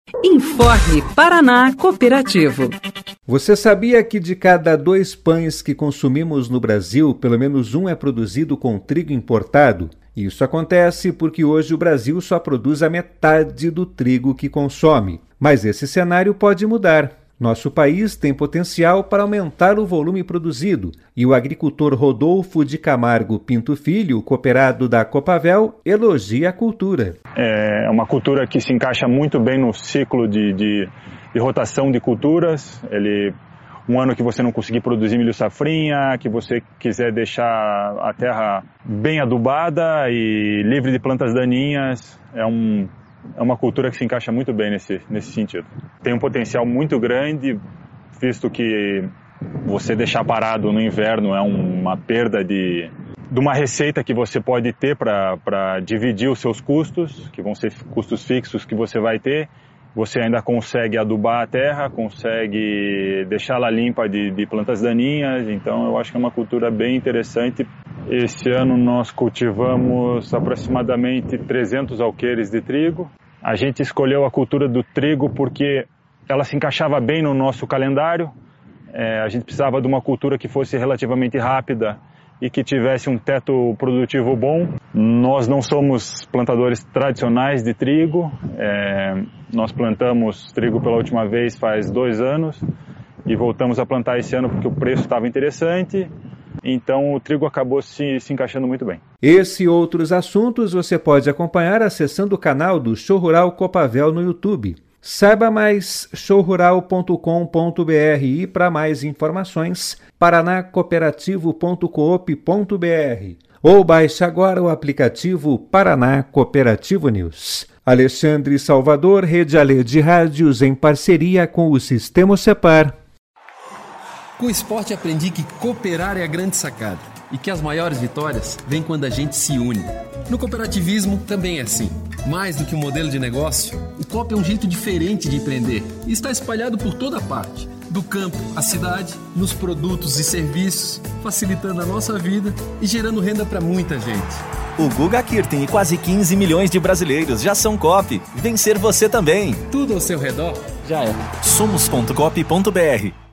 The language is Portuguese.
Informe Paraná Cooperativo. Você sabia que de cada 2 pães que consumimos no Brasil, pelo menos 1 é produzido com trigo importado? Isso acontece porque hoje o Brasil só produz a metade do trigo que consome. Mas esse cenário pode mudar. Nosso país tem potencial para aumentar o volume produzido e o agricultor Rodolfo de Camargo Pinto Filho, cooperado da Copavel, elogia a cultura. É uma cultura que se encaixa muito bem no ciclo de rotação de culturas. Um ano que você não conseguir produzir milho safrinha, que você quiser deixar a terra bem adubada e livre de plantas daninhas, é uma cultura que se encaixa muito bem nesse sentido. Tem um potencial muito grande, visto que você deixar parado no inverno é uma perda de uma receita que você pode ter para dividir os seus custos, que vão ser custos fixos que você vai ter. Você ainda consegue adubar a terra, consegue deixá-la limpa de plantas daninhas, então eu acho que é uma cultura bem interessante. Esse ano nós cultivamos aproximadamente 300 alqueires de trigo. A gente escolheu a cultura do trigo porque ela se encaixava bem no nosso calendário. A gente precisava de uma cultura que fosse relativamente rápida e que tivesse um teto produtivo bom. Nós não somos plantadores tradicionais de trigo. Nós plantamos trigo pela última vez faz 2 anos e voltamos a plantar esse ano porque o preço estava interessante. Então o trigo acabou se encaixando muito bem. Esse e outros assuntos você pode acompanhar acessando o canal do Show Rural Copavel no YouTube. Saiba mais showrural.com.br e para mais informações paranacooperativo.coop.br ou baixe agora o aplicativo Paraná Cooperativo News. Alexandre Salvador, Rede Alê de Rádios em parceria com o Sistema Cepar. Com o esporte aprendi que cooperar é a grande sacada e que as maiores vitórias vêm quando a gente se une. No cooperativismo também é assim. Mais do que um modelo de negócio, o COP é um jeito diferente de empreender e está espalhado por toda parte, do campo à cidade, nos produtos e serviços, facilitando a nossa vida e gerando renda para muita gente. O Guga Kirten e quase 15 milhões de brasileiros já são COP. Vencer você também. Tudo ao seu redor já é. Somos.coop.br